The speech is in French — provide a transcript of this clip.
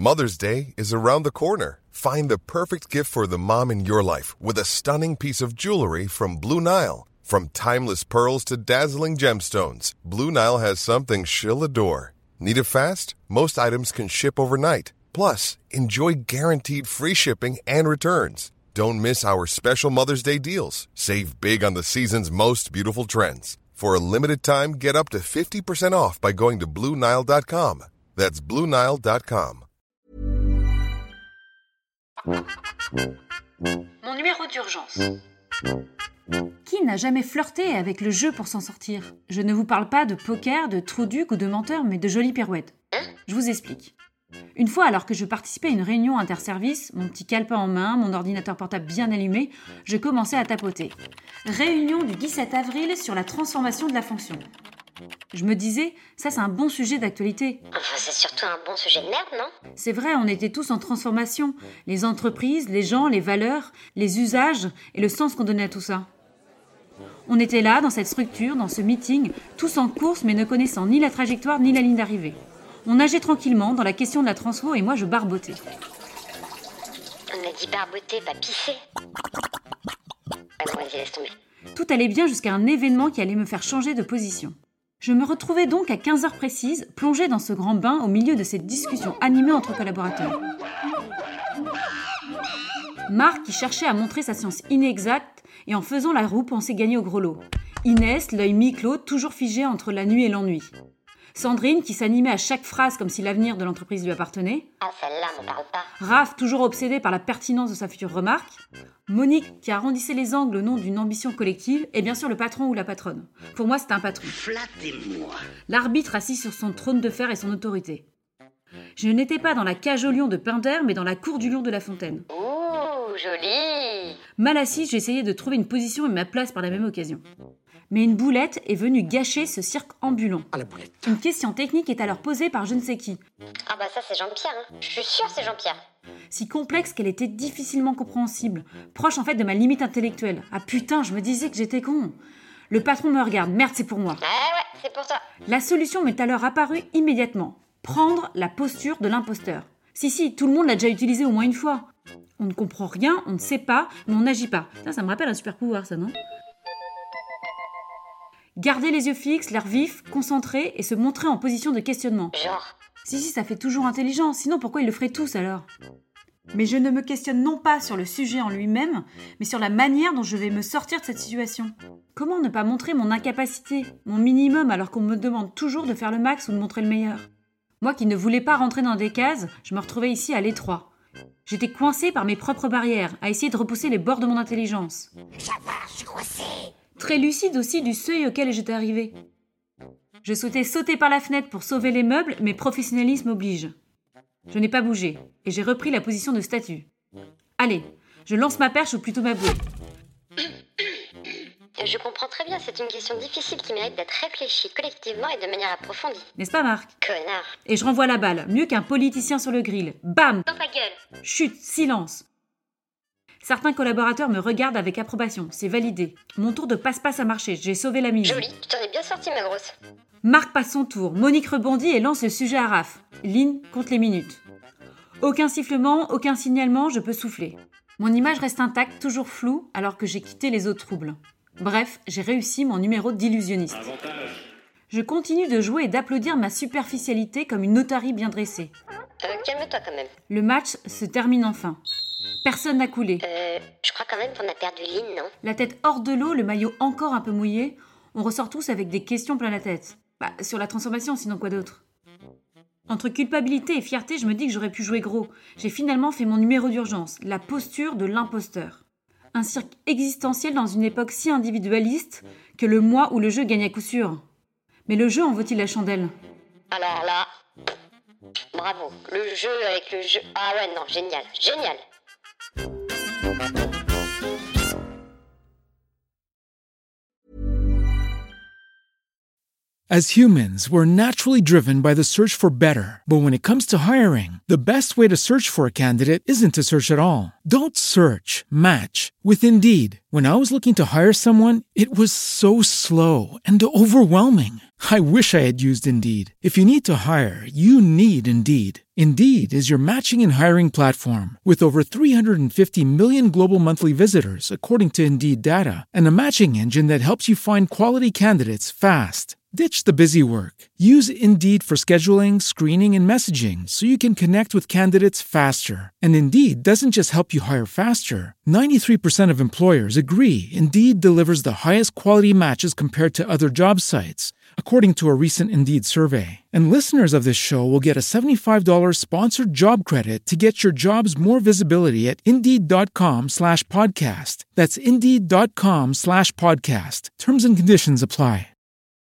Mother's Day is around the corner. Find the perfect gift for the mom in your life with a stunning piece of jewelry from Blue Nile. From timeless pearls to dazzling gemstones, Blue Nile has something she'll adore. Need it fast? Most items can ship overnight. Plus, enjoy guaranteed free shipping and returns. Don't miss our special Mother's Day deals. Save big on the season's most beautiful trends. For a limited time, get up to 50% off by going to BlueNile.com. That's BlueNile.com. Mon numéro d'urgence. Qui n'a jamais flirté avec le jeu pour s'en sortir ? Je ne vous parle pas de poker, de trou duc ou de menteur, mais de jolies pirouettes. Je vous explique. Une fois, alors que je participais à une réunion interservice, mon petit calepin en main, mon ordinateur portable bien allumé, je commençais à tapoter. Réunion du 17 avril sur la transformation de la fonction. Je me disais, ça c'est un bon sujet d'actualité. Enfin, c'est surtout un bon sujet de merde, non ? C'est vrai, on était tous en transformation. Les entreprises, les gens, les valeurs, les usages et le sens qu'on donnait à tout ça. On était là, dans cette structure, dans ce meeting, tous en course mais ne connaissant ni la trajectoire ni la ligne d'arrivée. On nageait tranquillement dans la question de la transfo et moi je barbotais. On a dit barboter, pas pisser. Ah non, vas-y, laisse tomber. Tout allait bien jusqu'à un événement qui allait me faire changer de position. Je me retrouvais donc à 15h précises, plongée dans ce grand bain au milieu de cette discussion animée entre collaborateurs. Marc, qui cherchait à montrer sa science inexacte et en faisant la roue pensait gagner au gros lot. Inès, l'œil mi-clos, toujours figé entre la nuit et l'ennui. Sandrine, qui s'animait à chaque phrase comme si l'avenir de l'entreprise lui appartenait. Ah, celle-là, m'en parle pas. Raph, toujours obsédé par la pertinence de sa future remarque. Monique, qui arrondissait les angles au nom d'une ambition collective. Et bien sûr, le patron ou la patronne. Pour moi, c'est un patron. Flattez-moi. L'arbitre assis sur son trône de fer et son autorité. Je n'étais pas dans la cage au lion de Pinder, mais dans la cour du lion de La Fontaine. Ouh, joli. Mal assise, j'essayais de trouver une position et ma place par la même occasion. Mais une boulette est venue gâcher ce cirque ambulant. À la boulette. Une question technique est alors posée par je ne sais qui. Ah bah ça, c'est Jean-Pierre, hein. Je suis sûre c'est Jean-Pierre. Si complexe qu'elle était difficilement compréhensible. Proche en fait de ma limite intellectuelle. Ah putain, je me disais que j'étais con. Le patron me regarde. Merde, c'est pour moi. Ouais, c'est pour toi. La solution m'est alors apparue immédiatement. Prendre la posture de l'imposteur. Si, tout le monde l'a déjà utilisé au moins une fois. On ne comprend rien, on ne sait pas, mais on n'agit pas. Ça me rappelle un super pouvoir, ça, non ? Garder les yeux fixes, l'air vif, concentré et se montrer en position de questionnement. Genre. Si, ça fait toujours intelligent, sinon pourquoi ils le feraient tous alors ? Mais je ne me questionne non pas sur le sujet en lui-même, mais sur la manière dont je vais me sortir de cette situation. Comment ne pas montrer mon incapacité, mon minimum, alors qu'on me demande toujours de faire le max ou de montrer le meilleur ? Moi qui ne voulais pas rentrer dans des cases, je me retrouvais ici à l'étroit. J'étais coincée par mes propres barrières, à essayer de repousser les bords de mon intelligence. Ça va, je suis coincé. Très lucide aussi du seuil auquel j'étais arrivée. Je souhaitais sauter par la fenêtre pour sauver les meubles, mais professionnalisme oblige. Je n'ai pas bougé, et j'ai repris la position de statue. Allez, je lance ma perche ou plutôt ma bouée. Je comprends très bien, c'est une question difficile qui mérite d'être réfléchie collectivement et de manière approfondie. N'est-ce pas, Marc ? Connard. Et je renvoie la balle, mieux qu'un politicien sur le grill. Bam ! Dans ta gueule. Chut, silence. Certains collaborateurs me regardent avec approbation, c'est validé. Mon tour de passe-passe a marché, j'ai sauvé la mise. Joli, tu t'en es bien sortie, ma grosse. Marc passe son tour, Monique rebondit et lance le sujet à Raph. Ligne compte les minutes. Aucun sifflement, aucun signalement, je peux souffler. Mon image reste intacte, toujours floue, alors que j'ai quitté les eaux troubles. Bref, j'ai réussi mon numéro d'illusionniste. Je continue de jouer et d'applaudir ma superficialité comme une otarie bien dressée. Calme-toi quand même. Le match se termine enfin. Personne n'a coulé. Je crois quand même qu'on a perdu Lynn, non ? La tête hors de l'eau, le maillot encore un peu mouillé, on ressort tous avec des questions plein la tête. Sur la transformation, sinon quoi d'autre ? Entre culpabilité et fierté, je me dis que j'aurais pu jouer gros. J'ai finalement fait mon numéro d'urgence, la posture de l'imposteur. Un cirque existentiel dans une époque si individualiste que le moi ou le jeu gagne à coup sûr. Mais le jeu en vaut-il la chandelle ? Alors là, bravo. Le jeu avec le jeu... Ah ouais, non, génial, génial. As humans, we're naturally driven by the search for better. But when it comes to hiring, the best way to search for a candidate isn't to search at all. Don't search, match with Indeed. When I was looking to hire someone, it was so slow and overwhelming. I wish I had used Indeed. If you need to hire, you need Indeed. Indeed is your matching and hiring platform with over 350 million global monthly visitors, according to Indeed data, and a matching engine that helps you find quality candidates fast. Ditch the busy work. Use Indeed for scheduling, screening, and messaging so you can connect with candidates faster. And Indeed doesn't just help you hire faster. 93% of employers agree Indeed delivers the highest quality matches compared to other job sites, according to a recent Indeed survey. And listeners of this show will get a $75 sponsored job credit to get your jobs more visibility at Indeed.com/podcast. That's Indeed.com/podcast. Terms and conditions apply.